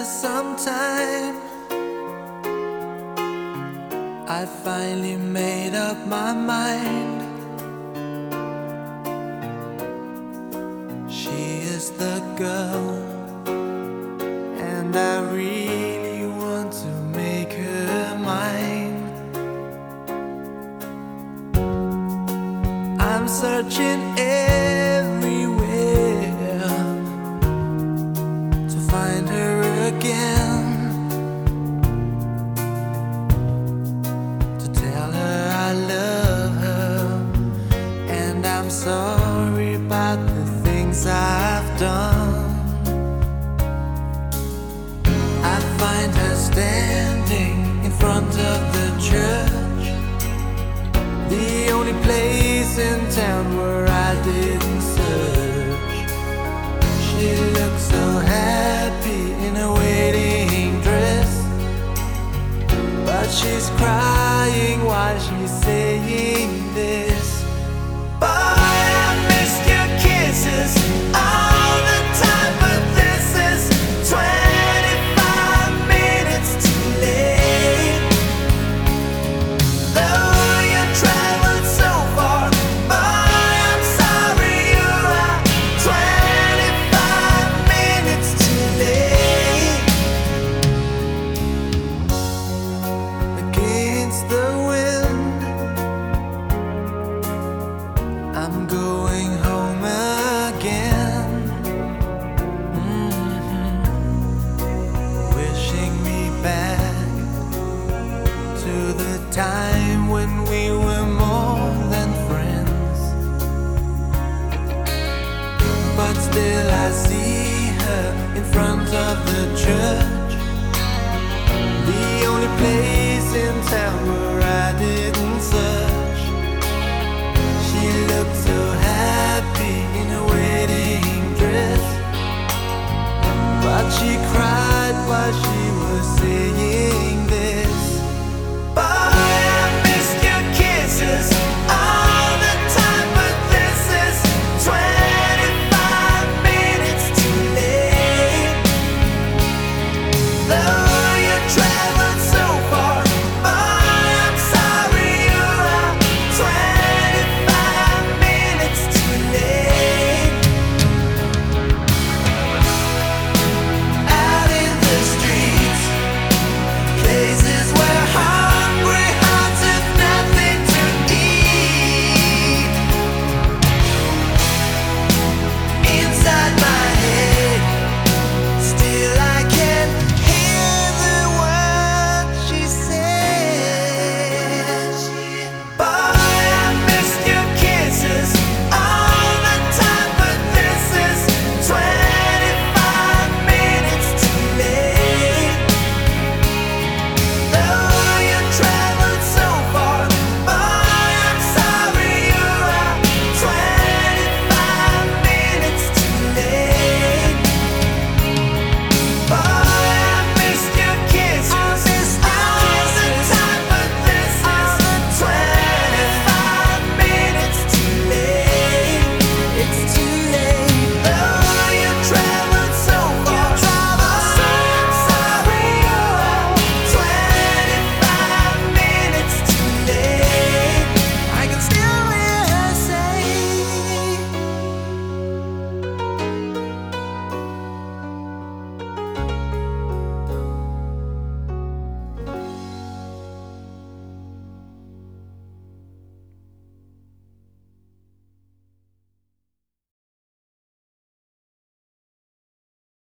some time, I finally made up my mind. She is the girl, and I really want to make her mine. I'm searching everywhere to find her again, to tell her I love her, and I'm sorry about the things I've done. I find her standing in front of the church, the only place in town where I didn't search. She looks so happy in a wedding dress, but she's crying while she's saying this: "Boy, I missed your kisses all the time, but this is 25 minutes too late. Though you traveled so far, boy, I'm sorry you are 25 minutes too late." Against the wind, I'm going home again. Wishing me back to the time when we were more than friends. But still I see her in front of the church, the only place